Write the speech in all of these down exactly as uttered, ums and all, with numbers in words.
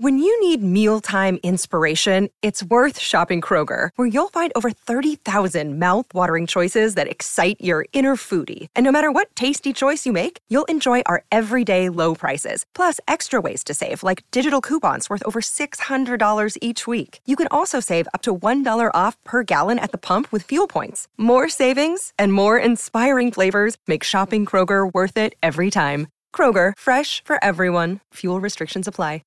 When you need mealtime inspiration, it's worth shopping Kroger, where you'll find over thirty thousand mouth-watering choices that excite your inner foodie. And no matter what tasty choice you make, you'll enjoy our everyday low prices, plus extra ways to save, like digital coupons worth over six hundred dollars each week. You can also save up to one dollar off per gallon at the pump with fuel points. More savings and more inspiring flavors make shopping Kroger worth it every time. Kroger, fresh for everyone. Fuel restrictions apply.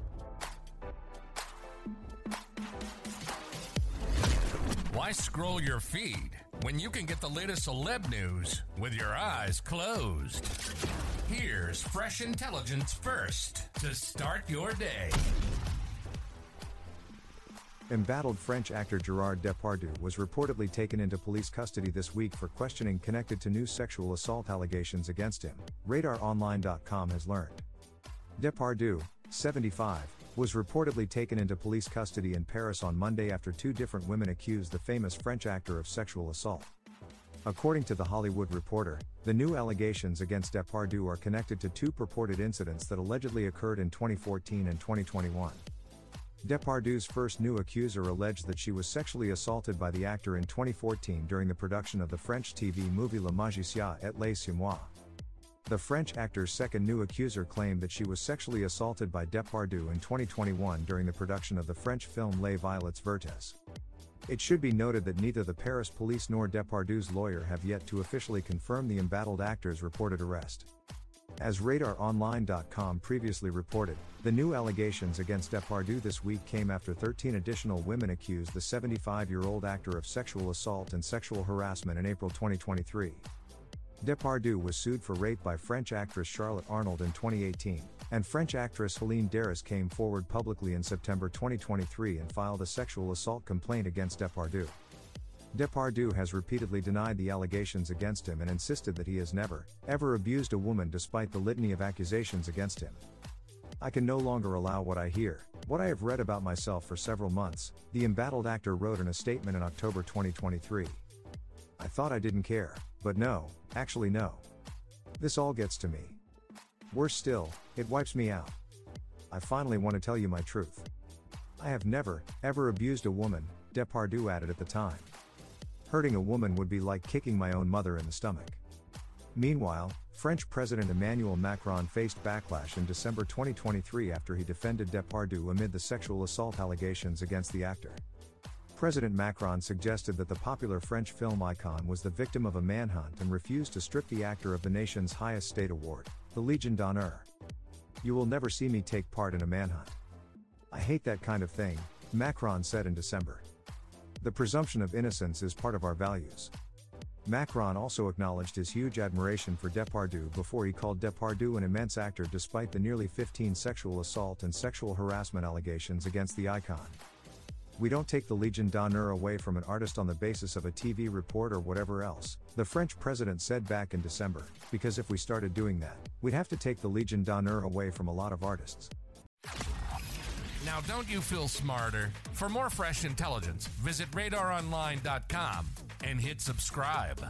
Why scroll your feed when you can get the latest celeb news with your eyes closed? Here's fresh intelligence first to start your day. Embattled French actor Gerard Depardieu was reportedly taken into police custody this week for questioning connected to new sexual assault allegations against him, radar online dot com has learned. Depardieu, seventy-five, was reportedly taken into police custody in Paris on Monday after two different women accused the famous French actor of sexual assault. According to The Hollywood Reporter, the new allegations against Depardieu are connected to two purported incidents that allegedly occurred in twenty fourteen and twenty twenty-one. Depardieu's first new accuser alleged that she was sexually assaulted by the actor in twenty fourteen during the production of the French T V movie Le Magicien et les Simois. The French actor's second new accuser claimed that she was sexually assaulted by Depardieu in twenty twenty-one during the production of the French film Les Violettes Vertes. It should be noted that neither the Paris police nor Depardieu's lawyer have yet to officially confirm the embattled actor's reported arrest. As radar online dot com previously reported, the new allegations against Depardieu this week came after thirteen additional women accused the seventy-five-year-old actor of sexual assault and sexual harassment in April twenty twenty-three. Depardieu was sued for rape by French actress Charlotte Arnold in twenty eighteen, and French actress Helene Darroze came forward publicly in September twenty twenty-three and filed a sexual assault complaint against Depardieu. Depardieu has repeatedly denied the allegations against him and insisted that he has never, ever abused a woman despite the litany of accusations against him. "I can no longer allow what I hear, what I have read about myself for several months," the embattled actor wrote in a statement in October twenty twenty-three. "I thought I didn't care, but no, actually no. This all gets to me. Worse still, it wipes me out. I finally want to tell you my truth. I have never, ever abused a woman," Depardieu added at the time. "Hurting a woman would be like kicking my own mother in the stomach." Meanwhile, French President Emmanuel Macron faced backlash in December twenty twenty-three after he defended Depardieu amid the sexual assault allegations against the actor. President Macron suggested that the popular French film icon was the victim of a manhunt and refused to strip the actor of the nation's highest state award, the Légion d'honneur. "You will never see me take part in a manhunt. I hate that kind of thing," Macron said in December. "The presumption of innocence is part of our values." Macron also acknowledged his huge admiration for Depardieu before he called Depardieu an immense actor despite the nearly fifteen sexual assault and sexual harassment allegations against the icon. "We don't take the Légion d'honneur away from an artist on the basis of a T V report or whatever else," the French president said back in December, "because if we started doing that, we'd have to take the Légion d'honneur away from a lot of artists." Now don't you feel smarter? For more fresh intelligence, visit radar online dot com and hit subscribe.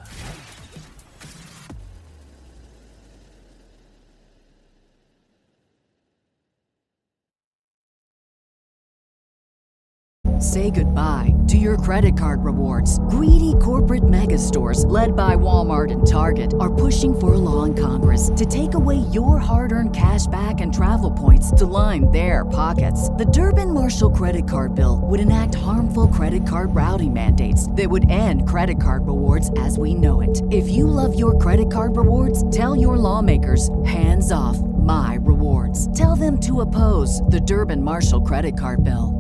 Say goodbye to your credit card rewards. Greedy corporate mega stores, led by Walmart and Target, are pushing for a law in Congress to take away your hard-earned cash back and travel points to line their pockets. The Durbin-Marshall credit card bill would enact harmful credit card routing mandates that would end credit card rewards as we know it. If you love your credit card rewards, tell your lawmakers, hands off my rewards. Tell them to oppose the Durbin-Marshall credit card bill.